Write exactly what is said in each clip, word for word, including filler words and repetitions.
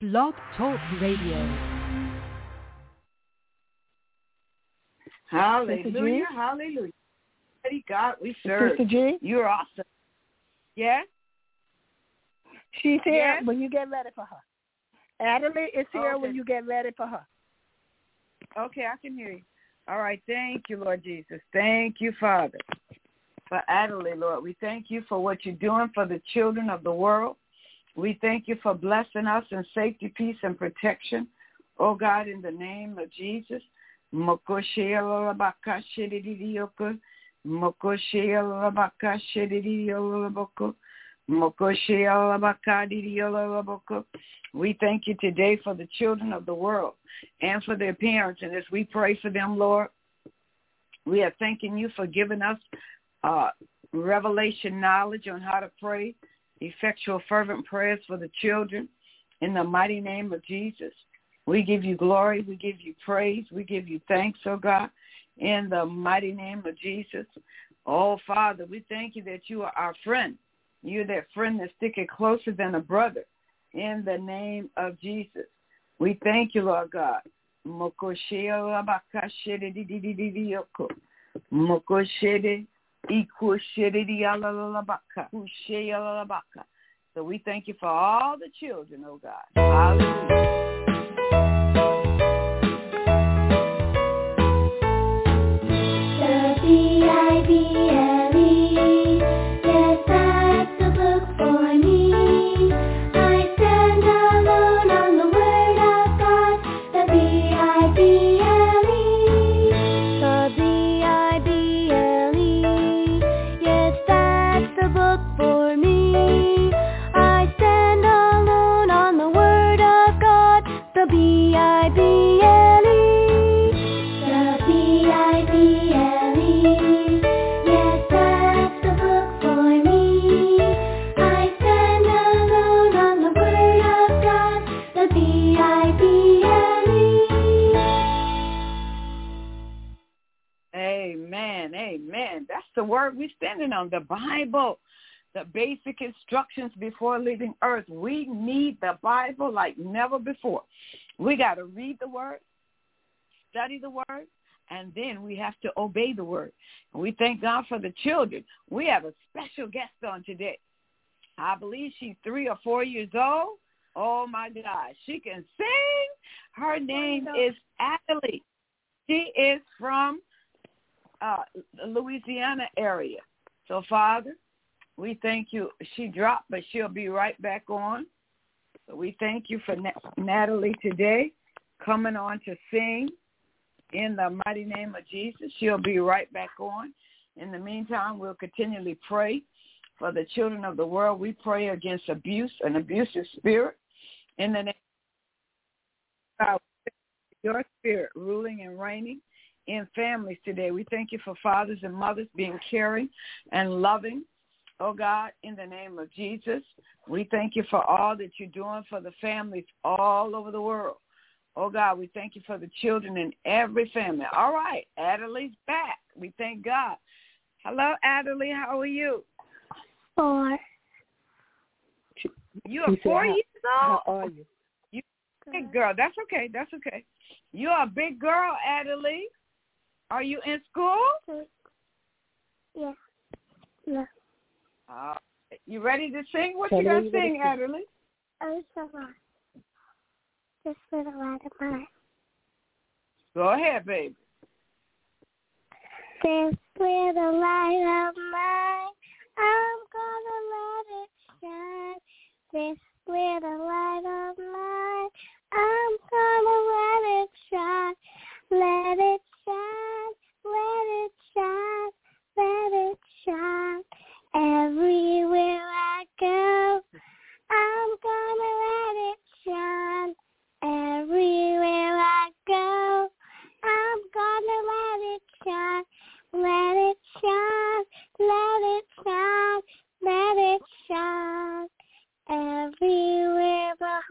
Blog Talk Radio. Hallelujah, hallelujah. Mighty God, we serve. Sister G? You're awesome. Yes? She's here Yes? when you get ready for her. Adelaide is here Okay. when you get ready for her. Okay, I can hear you. All right, thank you, Lord Jesus. Thank you, Father, for Adelaide, Lord. We thank you for what you're doing for the children of the world. We thank you for blessing us in safety, peace, and protection. Oh, God, in the name of Jesus. We thank you today for the children of the world and for their parents. And as we pray for them, Lord, we are thanking you for giving us uh, revelation knowledge on how to pray, effectual fervent prayers for the children. In the mighty name of Jesus, we give you glory. We give you praise. We give you thanks, oh God, in the mighty name of Jesus. Oh, Father, we thank you that you are our friend. You're that friend that's sticking closer than a brother. In the name of Jesus, we thank you, Lord God. So we thank you for all the children, oh God. Hallelujah. B I B L E, yes, that's the book for me. I stand alone on the Word of God, the B I B L E. The B I B L E, yes, that's the book for me. I stand alone on the Word of God, the B I B L E. The B I B L E. Yes, that's the book for me. I stand alone on the Word of God, the B I B L E. Amen, amen. That's the word we're standing on, the Bible, the basic instructions before leaving earth. We need the Bible like never before. We got to read the word, study the word, and then we have to obey the word. And we thank God for the children. We have a special guest on today. I believe she's three or four years old. Oh, my God. She can sing. Her name is Adelaide. She is from uh, Louisiana area. So, Father, we thank you. She dropped, but she'll be right back on. So we thank you for Natalie today coming on to sing. In the mighty name of Jesus, she'll be right back on. In the meantime, we'll continually pray for the children of the world. We pray against abuse, an abusive spirit. In the name of God, your spirit ruling and reigning in families today. We thank you for fathers and mothers being caring and loving. Oh, God, in the name of Jesus, we thank you for all that you're doing for the families all over the world. Oh, God, we thank you for the children in every family. All right, Adelaide's back. We thank God. Hello, Adelaide. How are you? Four. You are four years old? How are you? You're a big girl. That's okay. That's okay. You're a big girl, Adelaide. Are you in school? Yeah. Yeah. Uh, you ready to sing? What Tell you me going you to ready sing, to- Adelaide? Oh, so much. Just with a lot of mine. Go ahead, baby. This little light of mine, I'm gonna let it shine. This little light of mine, I'm gonna let it shine. Let it shine, let it shine, let it shine. Everywhere I go, I'm gonna let it shine. Everywhere I go, I'm gonna let it shine. Let it shine, let it shine, let it shine. Everywhere my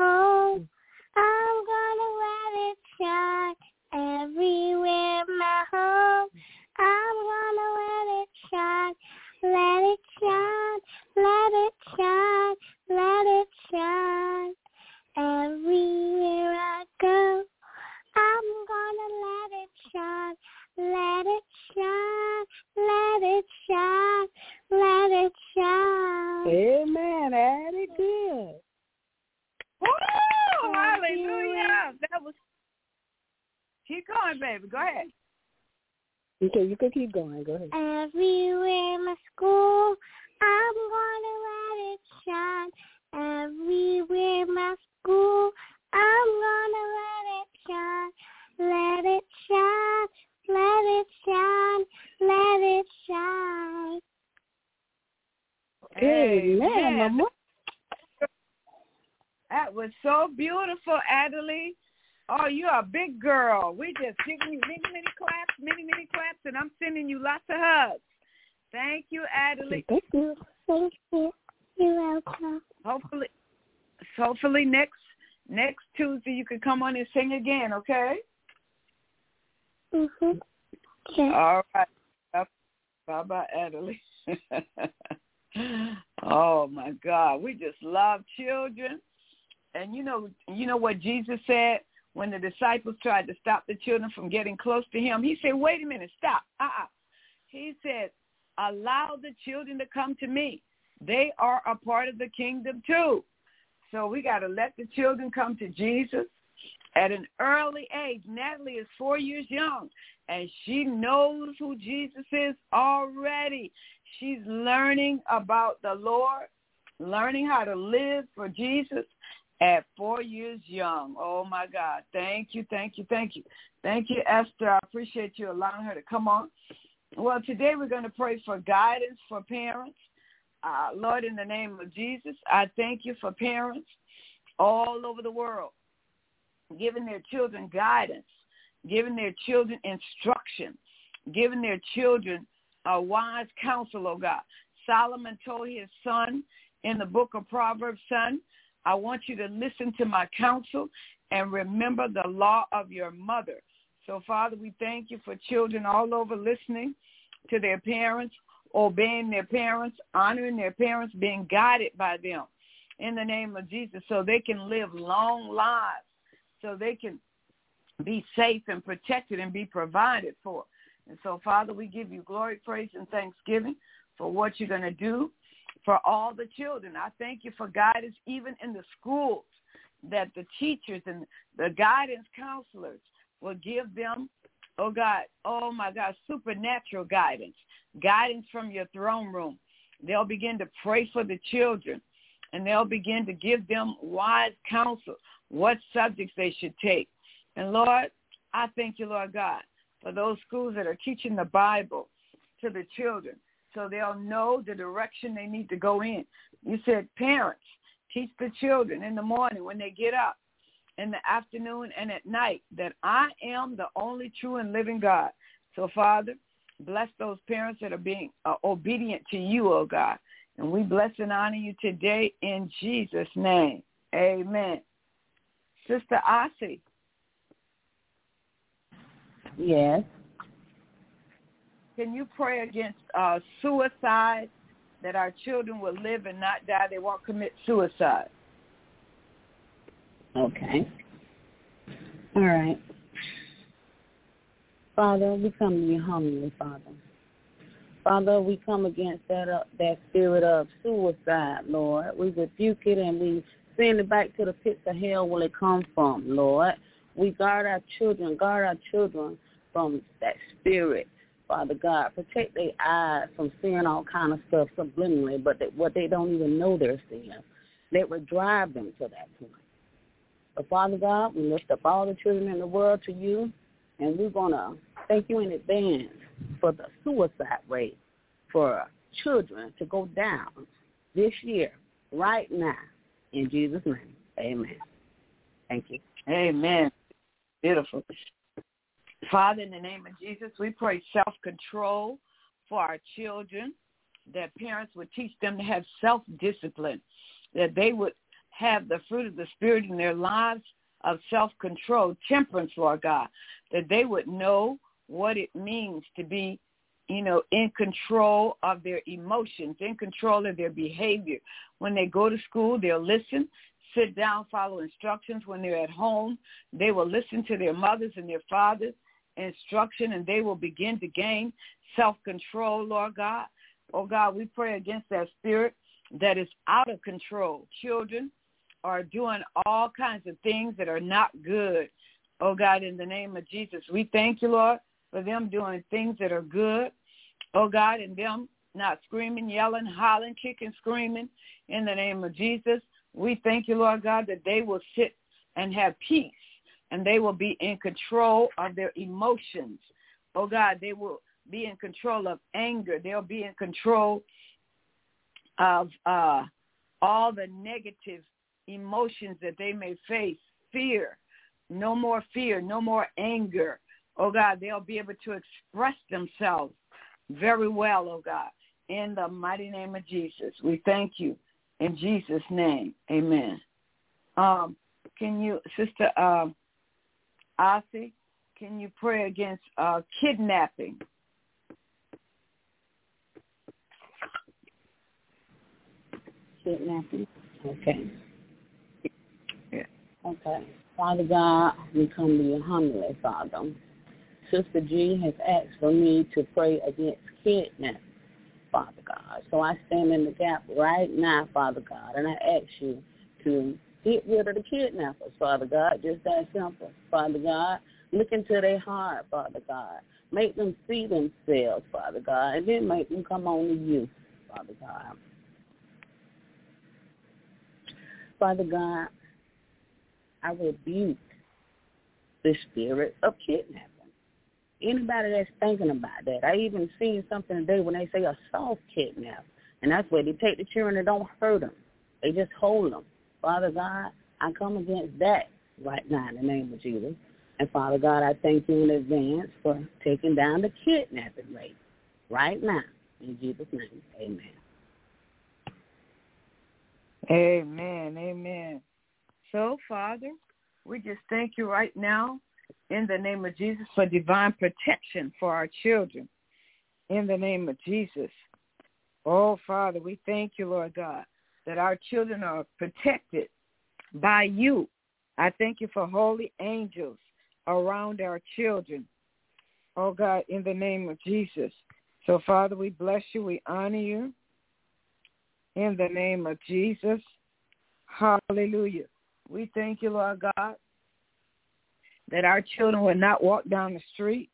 Hallelujah. That was. Keep going, baby. Go ahead. Okay, you can keep going. Go ahead. Everywhere my school, I'm gonna let it shine. Everywhere my school, I'm gonna let it shine. Let it shine, let it shine, let it shine. Amen, Mama. That was so beautiful, Adelie. Oh, you're a big girl. We just giving you many, many claps, many, many claps, and I'm sending you lots of hugs. Thank you, Adelie. Thank you. Thank you. You're welcome. Hopefully, hopefully next next Tuesday you can come on and sing again, okay? Mm-hmm. Okay. All right. Bye-bye, Adelie. Oh, my God. We just love children. And you know, you know what Jesus said when the disciples tried to stop the children from getting close to him? He said, wait a minute, stop. Uh-uh. He said, allow the children to come to me. They are a part of the kingdom too. So we got to let the children come to Jesus at an early age. Natalie is four years young, and she knows who Jesus is already. She's learning about the Lord, learning how to live for Jesus at four years young. Oh, my God. Thank you, thank you, thank you. Thank you, Esther. I appreciate you allowing her to come on. Well, today we're going to pray for guidance for parents. Uh, Lord, in the name of Jesus, I thank you for parents all over the world giving their children guidance, giving their children instruction, giving their children a wise counsel, oh God. Solomon told his son in the book of Proverbs, son, I want you to listen to my counsel and remember the law of your mother. So, Father, we thank you for children all over listening to their parents, obeying their parents, honoring their parents, being guided by them in the name of Jesus so they can live long lives, so they can be safe and protected and be provided for. And so, Father, we give you glory, praise, and thanksgiving for what you're going to do for all the children. I thank you for guidance even in the schools, that the teachers and the guidance counselors will give them, oh, God, oh, my God, supernatural guidance, guidance from your throne room. They'll begin to pray for the children, and they'll begin to give them wise counsel, what subjects they should take. And, Lord, I thank you, Lord God, for those schools that are teaching the Bible to the children so they'll know the direction they need to go in. You said, parents, teach the children in the morning when they get up, in the afternoon and at night, that I am the only true and living God. So, Father, bless those parents that are being uh, obedient to you, oh God. And we bless and honor you today in Jesus' name. Amen. Sister Ossie. Yes. Can you pray against uh, suicide, that our children will live and not die? They won't commit suicide. Okay. All right. Father, we come to you humbly, Father. Father, we come against that uh, that spirit of suicide, Lord. We rebuke it and we send it back to the pits of hell where it comes from, Lord. We guard our children, guard our children from that spirit, Father God. Protect their eyes from seeing all kind of stuff subliminally, but they, what they don't even know they're seeing. That would drive them to that point. But, Father God, we lift up all the children in the world to you, and we're going to thank you in advance for the suicide rate for children to go down this year, right now, in Jesus' name. Amen. Thank you. Amen. Beautiful. Father, in the name of Jesus, we pray self-control for our children, that parents would teach them to have self-discipline, that they would have the fruit of the Spirit in their lives of self-control, temperance, Lord God, that they would know what it means to be, you know, in control of their emotions, in control of their behavior. When they go to school, they'll listen, sit down, follow instructions. When they're at home, they will listen to their mothers and their fathers' instruction, and they will begin to gain self-control, Lord God. Oh, God, we pray against that spirit that is out of control. Children are doing all kinds of things that are not good. Oh, God, in the name of Jesus, we thank you, Lord, for them doing things that are good. Oh, God, and them not screaming, yelling, hollering, kicking, screaming. In the name of Jesus, we thank you, Lord God, that they will sit and have peace, and they will be in control of their emotions. Oh, God, they will be in control of anger. They'll be in control of uh, all the negative emotions that they may face. Fear, no more fear, no more anger. Oh, God, they'll be able to express themselves very well, oh, God, in the mighty name of Jesus. We thank you in Jesus' name. Amen. Um, can you, Sister uh, Ossie, can you pray against uh, kidnapping? Kidnapping? Okay. Yeah. Okay. Father God, we come to you humbly, Father. Sister G has asked for me to pray against kidnapping, Father God. So I stand in the gap right now, Father God, and I ask you to get rid of the kidnappers, Father God, just that simple. Father God, look into their heart, Father God. Make them see themselves, Father God, and then make them come on to you, Father God. Father God, I rebuke the spirit of kidnapping. Anybody that's thinking about that, I even seen something today when they say a soft kidnap, and that's where they take the children and don't hurt them. They just hold them. Father God, I come against that right now in the name of Jesus. And Father God, I thank you in advance for taking down the kidnapping rate right now. In Jesus' name, amen. Amen, amen. So, Father, we just thank you right now in the name of Jesus for divine protection for our children. In the name of Jesus. Oh, Father, we thank you, Lord God, that our children are protected by you. I thank you for holy angels around our children. Oh, God, in the name of Jesus. So, Father, we bless you. We honor you. In the name of Jesus. Hallelujah. We thank you, Lord God, that our children will not walk down the street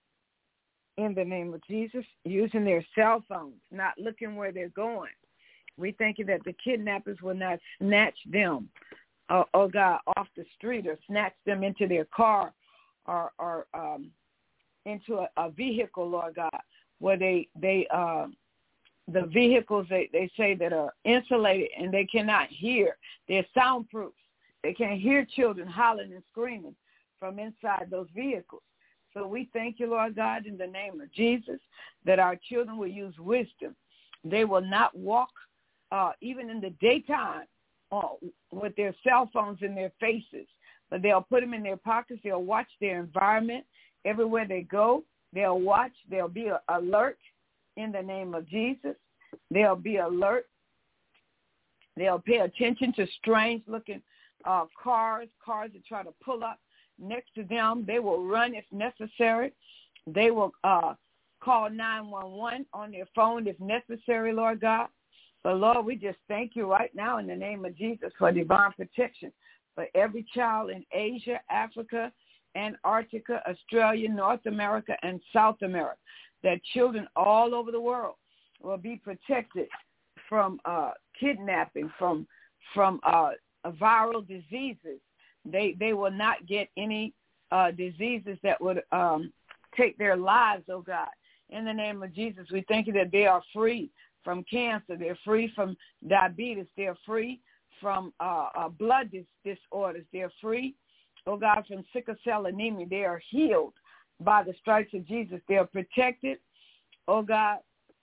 in the name of Jesus using their cell phones, not looking where they're going. We thank you that the kidnappers will not snatch them, uh, oh God, off the street or snatch them into their car or, or um, into a, a vehicle, Lord God, where they, they uh, the vehicles, they, they say that are insulated and they cannot hear. They're soundproof. They can't hear children hollering and screaming from inside those vehicles. So we thank you, Lord God, in the name of Jesus, that our children will use wisdom. They will not walk uh, even in the daytime uh, with their cell phones in their faces, but they'll put them in their pockets. They'll watch their environment. Everywhere they go, they'll watch. They'll be alert in the name of Jesus. They'll be alert. They'll pay attention to strange-looking uh, cars, cars that try to pull up next to them. They will run if necessary. They will uh, call nine one one on their phone if necessary, Lord God. But, Lord, we just thank you right now in the name of Jesus for divine protection for every child in Asia, Africa, Antarctica, Australia, North America, and South America, that children all over the world will be protected from uh, kidnapping, from from uh, viral diseases. They they will not get any uh, diseases that would um, take their lives, oh God. In the name of Jesus, we thank you that they are free from cancer. They're free from diabetes. They're free from uh, uh, blood dis- disorders. They're free, oh God, from sickle cell anemia. They are healed by the stripes of Jesus. They are protected, oh God,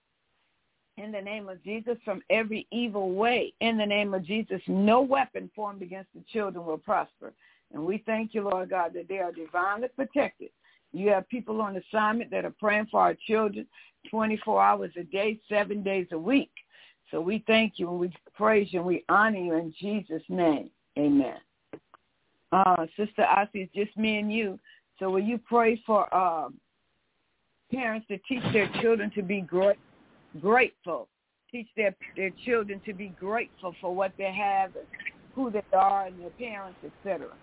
in the name of Jesus, from every evil way. In the name of Jesus, no weapon formed against the children will prosper. And we thank you, Lord God, that they are divinely protected. You have people on assignment that are praying for our children twenty-four hours a day, seven days a week. So we thank you and we praise you and we honor you in Jesus' name. Amen. Uh, Sister Ossie, it's just me and you. So will you pray for uh, parents to teach their children to be great? Grateful. Teach their their children to be grateful for what they have, who they are and their parents, et cetera.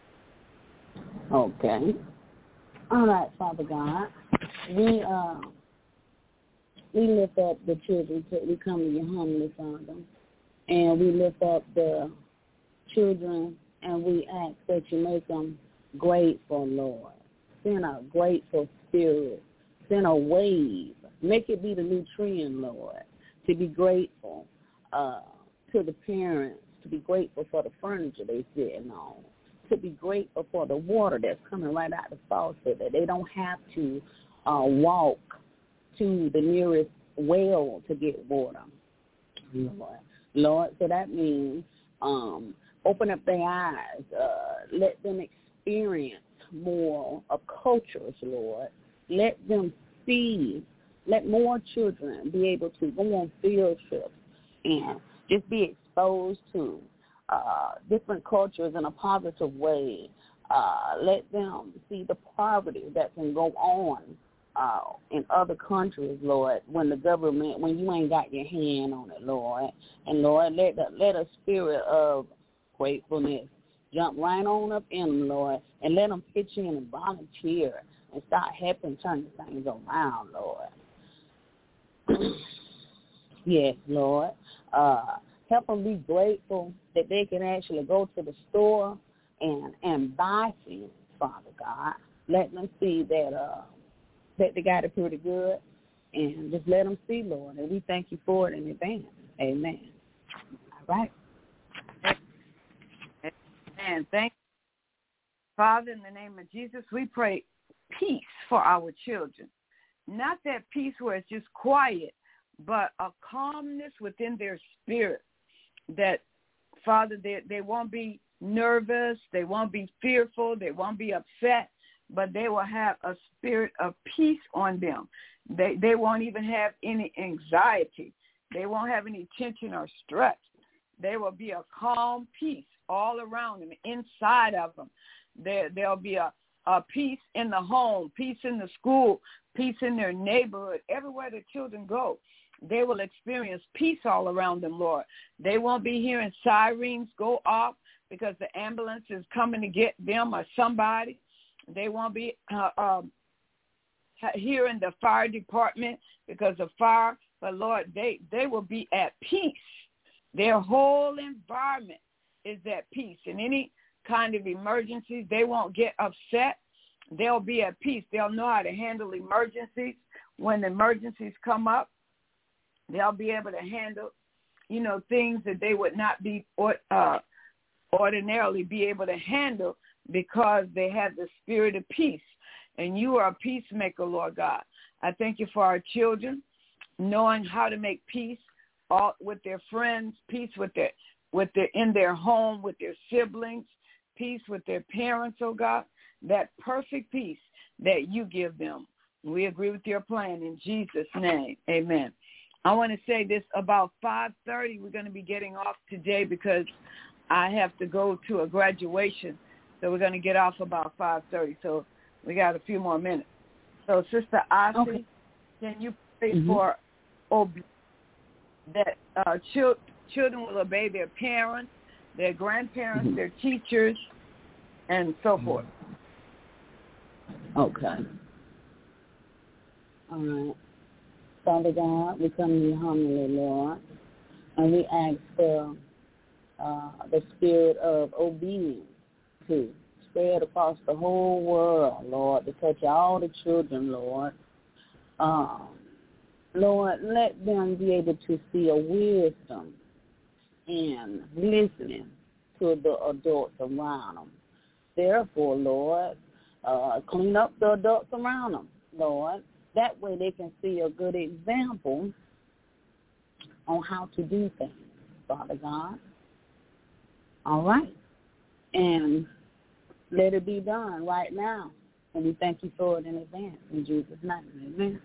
Okay. All right, Father God. We uh we lift up the children. To, we come to you humbly, Father, and we lift up the children, and we ask that you make them grateful, Lord. Send a grateful spirit. Send a wave. Make it be the new trend, Lord, to be grateful uh, to the parents, to be grateful for the furniture they're sitting on, to be grateful for the water that's coming right out the faucet, that they don't have to uh, walk to the nearest well to get water, Lord. Lord, so that means um, open up their eyes, uh, let them experience more of cultures, Lord. Let them see, let more children be able to go on field trips and just be exposed to uh, different cultures in a positive way. Uh, let them see the poverty that can go on uh, in other countries, Lord, when the government, when you ain't got your hand on it, Lord. And, Lord, let, the, let a spirit of gratefulness jump right on up in them, Lord, and let them pitch in and volunteer and start helping turn things around, Lord. Yes, Lord. Uh, help them be grateful that they can actually go to the store and and buy things, Father God. Let them see that uh, that they got it pretty good, and just let them see, Lord. And we thank you for it in advance. Amen. All right. And thank you. Father, in the name of Jesus, we pray peace for our children. Not that peace where it's just quiet, but a calmness within their spirit that, Father, they, they won't be nervous, they won't be fearful, they won't be upset, but they will have a spirit of peace on them. They, they won't even have any anxiety. They won't have any tension or stress. There will be a calm peace all around them, inside of them. There, there'll be a, a peace in the home, peace in the school, peace in their neighborhood. Everywhere the children go, they will experience peace all around them, Lord. They won't be hearing sirens go off because the ambulance is coming to get them or somebody. They won't be uh, um, hearing the fire department because of fire. But, Lord, they, they will be at peace. Their whole environment is at peace. In any kind of emergencies, they won't get upset. They'll be at peace. They'll know how to handle emergencies. When the emergencies come up, they'll be able to handle, you know, things that they would not be uh, ordinarily be able to handle because they have the spirit of peace. And you are a peacemaker, Lord God. I thank you for our children knowing how to make peace all, with their friends, peace with their with their in their home, with their siblings, peace with their parents, oh God, that perfect peace that you give them. We agree with your plan in Jesus' name. Amen. I want to say this about five thirty. We're going to be getting off today because I have to go to a graduation. So we're going to get off about five thirty. So we got a few more minutes. So Sister Asi, okay. Can you pray mm-hmm. for ob- that uh, children? Children will obey their parents, their grandparents, mm-hmm. their teachers, and so forth. Okay. All right. Father God, we come to you humbly, Lord, and we ask for uh, the spirit of obedience to spread across the whole world, Lord, to touch all the children, Lord. Um, Lord, let them be able to see a wisdom and listening to the adults around them. Therefore, Lord, uh, clean up the adults around them, Lord. That way they can see a good example on how to do things, Father God. All right. And let it be done right now. And we thank you for it in advance. In Jesus' name, amen.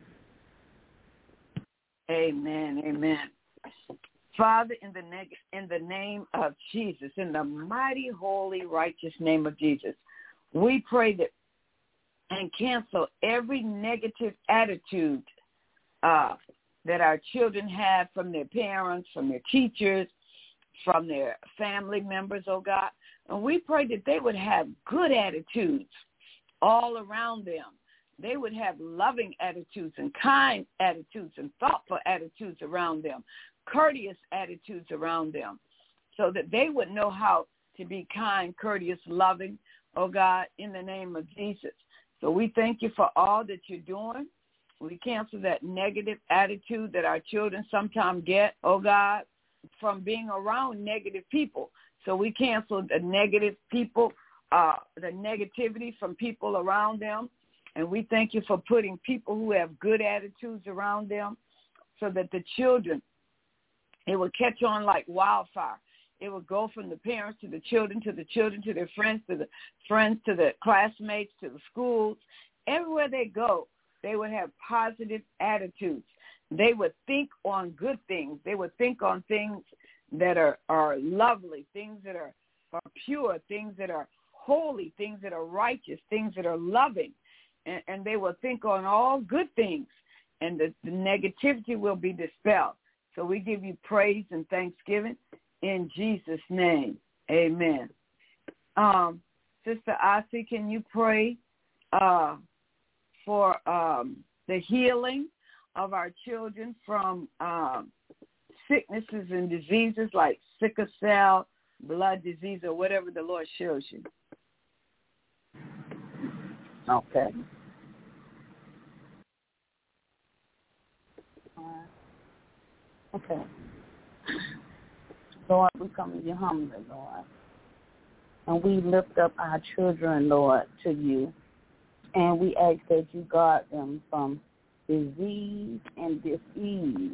Amen, amen. Father, in the, neg- in the name of Jesus, in the mighty, holy, righteous name of Jesus, we pray that and cancel every negative attitude uh, that our children have from their parents, from their teachers, from their family members, oh God. And we pray that they would have good attitudes all around them. They would have loving attitudes and kind attitudes and thoughtful attitudes around them, courteous attitudes around them, so that they would know how to be kind, courteous, loving, oh God, in the name of Jesus. So we thank you for all that you're doing. We cancel that negative attitude that our children sometimes get, oh God, from being around negative people. So we cancel the negative people, uh, the negativity from people around them. And we thank you for putting people who have good attitudes around them so that the children, it will catch on like wildfire. It will go from the parents to the children, to the children, to their friends, to the friends, to the classmates, to the schools. Everywhere they go, they would have positive attitudes. They would think on good things. They would think on things that are, are lovely, things that are, are pure, things that are holy, things that are righteous, things that are loving. And, and they will think on all good things, and the, the negativity will be dispelled. So we give you praise and thanksgiving in Jesus' name. Amen. Um, Sister Asi, can you pray uh, for um, the healing of our children from um, sicknesses and diseases like sickle cell, blood disease, or whatever the Lord shows you? Okay. Okay. Lord, we come to you humbly, Lord. And we lift up our children, Lord, to you. And we ask that you guard them from disease and disease.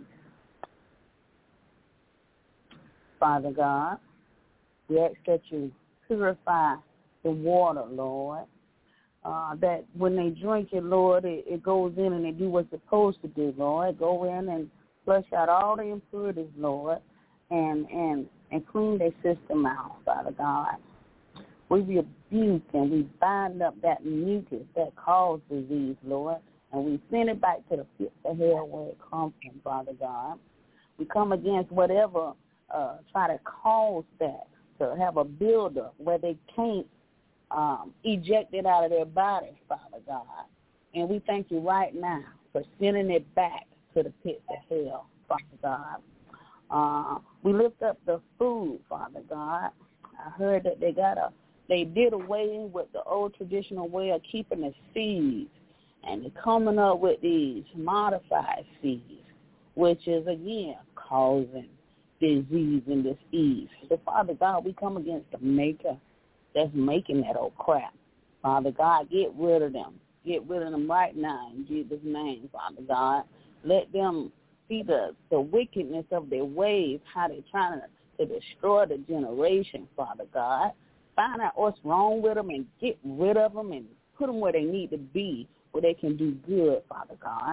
Father God, we ask that you purify the water, Lord. Uh, that when they drink it, Lord, it, it goes in and they do what's supposed to do, Lord. Go in and flush out all the impurities, Lord, and and and clean their system out, Father God. We rebuke and we bind up that mucus that causes disease, Lord, and we send it back to the pits of hell where it comes from, Father God. We come against whatever uh, try to cause that, to have a buildup where they can't um, eject it out of their body, Father God. And we thank you right now for sending it back to the pits of hell, Father God. Uh, we lift up the food, Father God. I heard that they got a, they did away with the old traditional way of keeping the seeds, and they're coming up with these modified seeds, which is, again, causing disease and disease. So, Father God, we come against the maker that's making that old crap. Father God, get rid of them. Get rid of them right now in Jesus' name, Father God. Let them see the, the wickedness of their ways, how they're trying to, to destroy the generation, Father God. Find out what's wrong with them and get rid of them and put them where they need to be, where they can do good, Father God.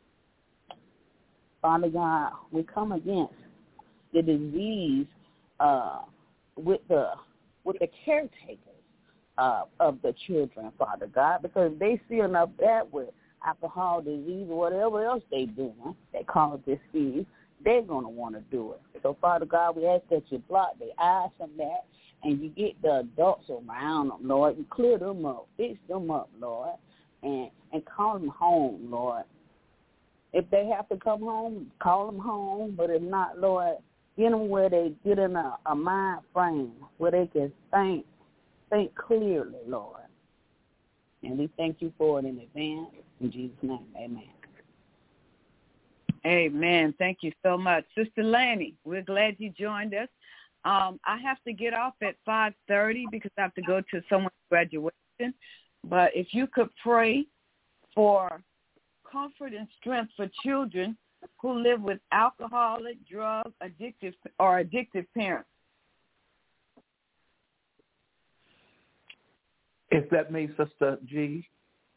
Father God, we come against the disease uh, with the with the caretakers uh, of the children, Father God, because they seeing up that with alcohol disease or whatever else they doing that cause disease, they're going to want to do it. So, Father God, we ask that you block their eyes from that and you get the adults around them, Lord. You clear them up, fix them up, Lord, and, and call them home, Lord. If they have to come home, call them home, but if not, Lord, get them where they get in a, a mind frame where they can think, think clearly, Lord. And we thank you for it in advance. In Jesus' name, amen. Amen. Thank you so much. Sister Lanny, we're glad you joined us. Um, I have to get off at five thirty because I have to go to someone's graduation. But if you could pray for comfort and strength for children who live with alcoholic, drug, addictive, or addictive parents. If that means Sister G?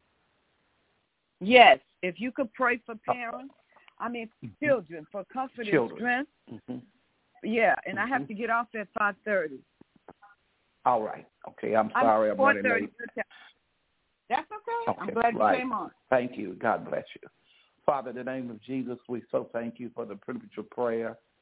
Yes, if you could pray for parents, I mean mm-hmm. children, for comfort children. and strength. Mm-hmm. Yeah, and mm-hmm. I have to get off at five thirty. All right. Okay, I'm sorry I'm, I'm running late. That's okay. okay. I'm glad right. you came on. Thank you. God bless you. Father, in the name of Jesus, we so thank you for the privilege of prayer.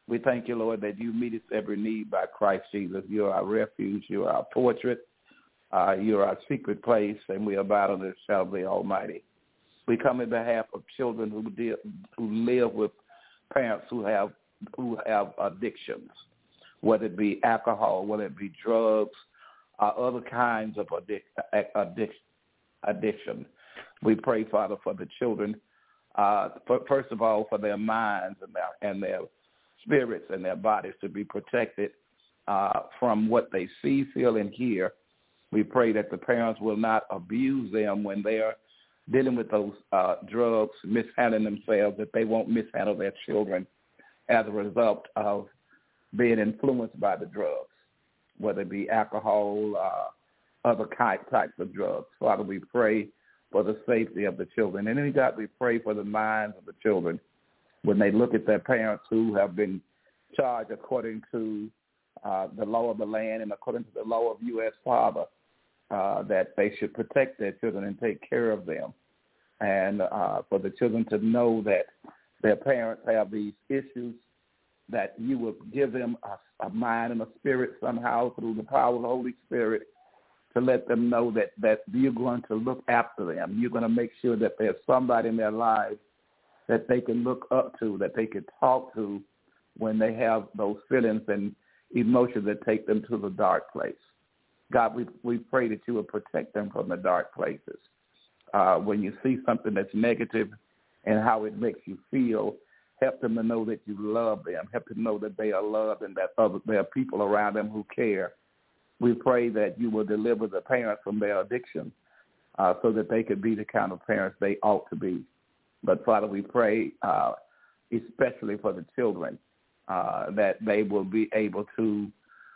We thank you, Lord, that you meet us every need by Christ Jesus. You are our refuge. You are our fortress. Uh, you are our secret place, and we abide under the shadow of the Almighty. We come in behalf of children who deal, who live with parents who have who have addictions, whether it be alcohol, whether it be drugs, or other kinds of addic- addic- addiction. We pray, Father, for the children, uh, for, first of all, for their minds and their, and their spirits and their bodies to be protected uh, from what they see, feel, and hear. We pray that the parents will not abuse them when they are dealing with those uh, drugs, mishandling themselves, that they won't mishandle their children as a result of being influenced by the drugs, whether it be alcohol, uh, other types of drugs. Father, we pray for the safety of the children. And then, God, we pray for the minds of the children when they look at their parents who have been charged according to uh, the law of the land and according to the law of U S Father, uh, that they should protect their children and take care of them. And uh, for the children to know that their parents have these issues, that you will give them a, a mind and a spirit somehow through the power of the Holy Spirit to let them know that, that you're going to look after them. You're going to make sure that there's somebody in their lives that they can look up to, that they can talk to when they have those feelings and emotions that take them to the dark place. God, we we pray that you will protect them from the dark places. Uh, when you see something that's negative and how it makes you feel, help them to know that you love them. Help them to know that they are loved and that other, there are people around them who care. We pray that you will deliver the parents from their addiction uh, so that they could be the kind of parents they ought to be. But, Father, we pray uh, especially for the children uh, that they will be able to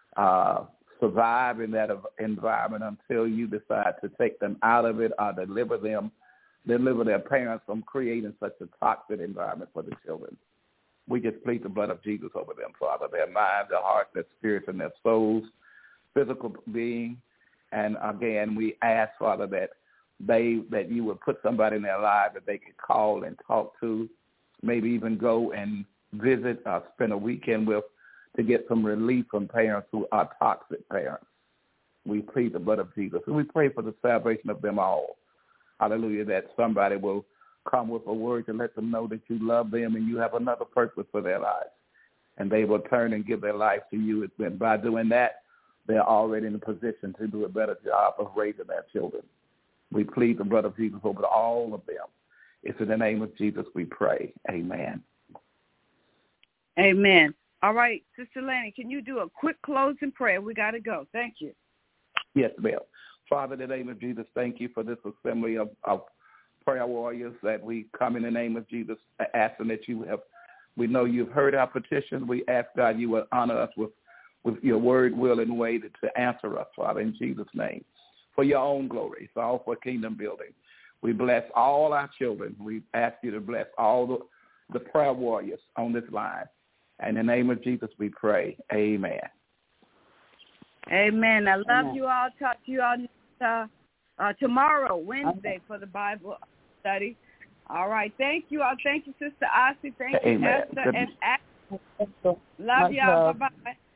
uh, survive in that environment until you decide to take them out of it or deliver them, deliver their parents from creating such a toxic environment for the children. We just plead the blood of Jesus over them, Father, their minds, their hearts, their spirits, and their souls, physical being. And, again, we ask, Father, that they that you would put somebody in their life that they could call and talk to, maybe even go and visit or spend a weekend with to get some relief from parents who are toxic parents. We plead the blood of Jesus. And we pray for the salvation of them all. Hallelujah, that somebody will come with a word to let them know that you love them and you have another purpose for their lives. And they will turn and give their life to you. And by doing that, they're already in a position to do a better job of raising their children. We plead the blood of Jesus over all of them. It's in the name of Jesus we pray. Amen. Amen. All right, Sister Lanny, can you do a quick closing prayer? We got to go. Thank you. Yes, ma'am. Father, in the name of Jesus, thank you for this assembly of, of prayer warriors that we come in the name of Jesus, asking that you have, we know you've heard our petition. We ask, God, you will honor us with, with your word, will, and way to, to answer us, Father, in Jesus' name. For your own glory. It's all for kingdom building. We bless all our children. We ask you to bless all the, the prayer warriors on this line. In the name of Jesus, we pray. Amen. Amen. I love Amen. you all. Talk to you all uh, uh, tomorrow, Wednesday, for the Bible study. All right. Thank you all. Thank you, Sister Ossie. Thank Amen. you, Esther Good. and Ashley. Love y'all. Bye-bye.